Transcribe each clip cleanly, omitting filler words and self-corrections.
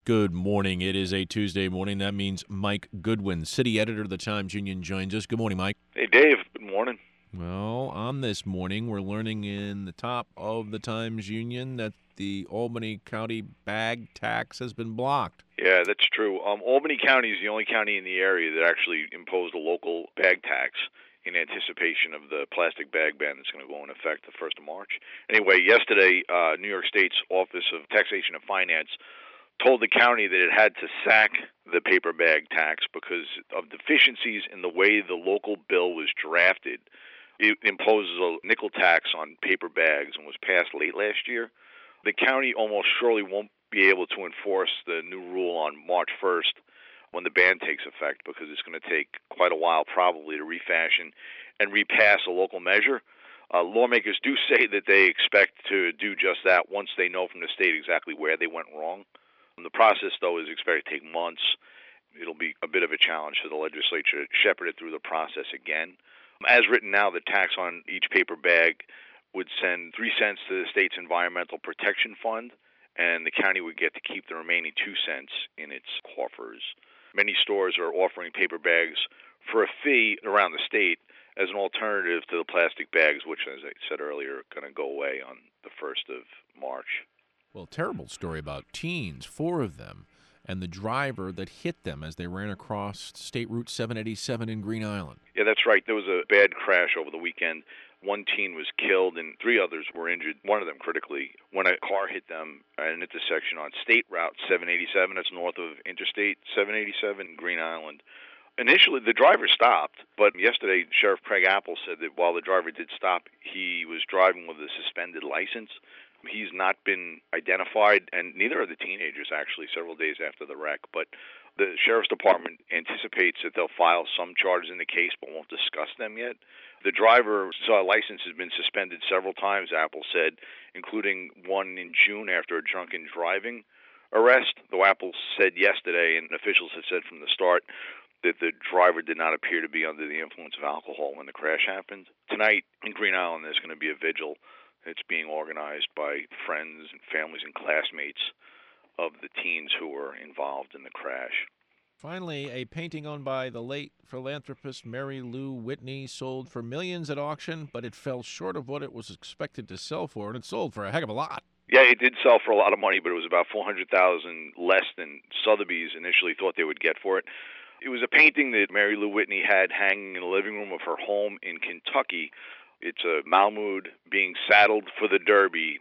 Good morning. It is a Tuesday morning. That means Mike Goodwin, city editor of the Times-Union, joins us. Good morning, Mike. Hey, Dave. Good morning. Well, on this morning, we're learning in the top of the Times-Union that the Albany County bag tax has been blocked. Yeah, that's true. Albany County is the only county in the area that actually imposed a local bag tax in anticipation of the plastic bag ban that's going to go into effect the 1st of March. Anyway, yesterday, New York State's Office of Taxation and Finance told the county that it had to sack the paper bag tax because of deficiencies in the way the local bill was drafted. It imposes a nickel tax on paper bags and was passed late last year. The county almost surely won't be able to enforce the new rule on March 1st when the ban takes effect because it's going to take quite a while probably to refashion and repass a local measure. Lawmakers do say that they expect to do just that once they know from the state exactly where they went wrong. The process, though, is expected to take months. It'll be a bit of a challenge for the legislature to shepherd it through the process again. As written now, the tax on each paper bag would send 3 cents to the state's Environmental Protection Fund, and the county would get to keep the remaining 2 cents in its coffers. Many stores are offering paper bags for a fee around the state as an alternative to the plastic bags, which, as I said earlier, are going to go away on the 1st of March. Well, terrible story about teens, 4 of them, and the driver that hit them as they ran across State Route 787 in Green Island. Yeah, that's right. There was a bad crash over the weekend. 1 teen was killed and 3 others were injured, one of them critically, when a car hit them at an intersection on State Route 787. That's north of Interstate 787 in Green Island. Initially, the driver stopped, but yesterday, Sheriff Craig Apple said that while the driver did stop, he was driving with a suspended license. He's not been identified, and neither are the teenagers, actually, several days after the wreck. But the Sheriff's Department anticipates that they'll file some charges in the case, but won't discuss them yet. The driver's license has been suspended several times, Apple said, including one in June after a drunken driving arrest, though Apple said yesterday, and officials have said from the start, that the driver did not appear to be under the influence of alcohol when the crash happened. Tonight in Green Island, there's going to be a vigil. It's being organized by friends and families and classmates of the teens who were involved in the crash. Finally, a painting owned by the late philanthropist Mary Lou Whitney sold for millions at auction, but it fell short of what it was expected to sell for, and it sold for a heck of a lot. Yeah, it did sell for a lot of money, but it was about $400,000 less than Sotheby's initially thought they would get for it. It was a painting that Mary Lou Whitney had hanging in the living room of her home in Kentucky. It's a Mahmoud being saddled for the Derby,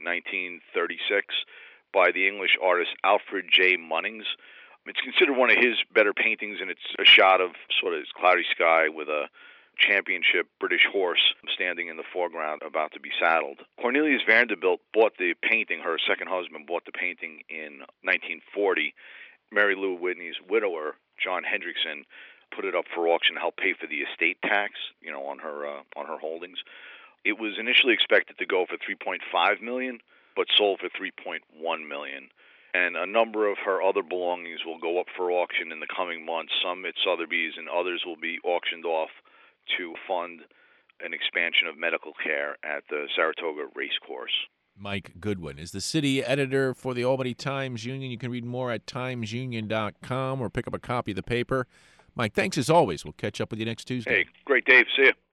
1936, by the English artist Alfred J. Munnings. It's considered one of his better paintings, and it's a shot of sort of this cloudy sky with a championship British horse standing in the foreground about to be saddled. Cornelius Vanderbilt bought the painting. Her second husband bought the painting in 1940. Mary Lou Whitney's widower, John Hendrickson, put it up for auction to help pay for the estate tax, on her holdings. It was initially expected to go for $3.5 million, but sold for $3.1 million. And a number of her other belongings will go up for auction in the coming months, some at Sotheby's and others will be auctioned off to fund an expansion of medical care at the Saratoga Racecourse. Mike Goodwin is the city editor for the Albany Times-Union. You can read more at timesunion.com or pick up a copy of the paper. Mike, thanks as always. We'll catch up with you next Tuesday. Hey, great, Dave. See you.